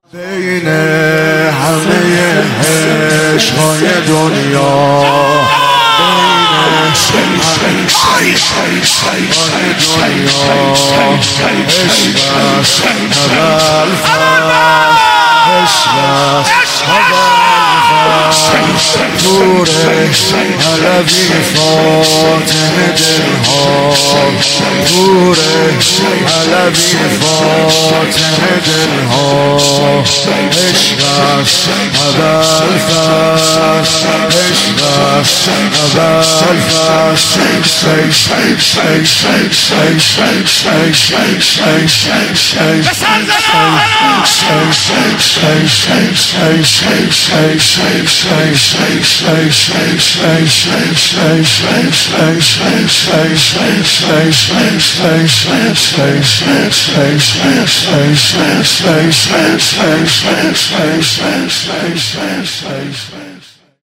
بین همه عشقای دنیا نور علوی فاتح دلها نور علوی فاتح دلها عشق است ابوالفضل عشق است ابوالفضل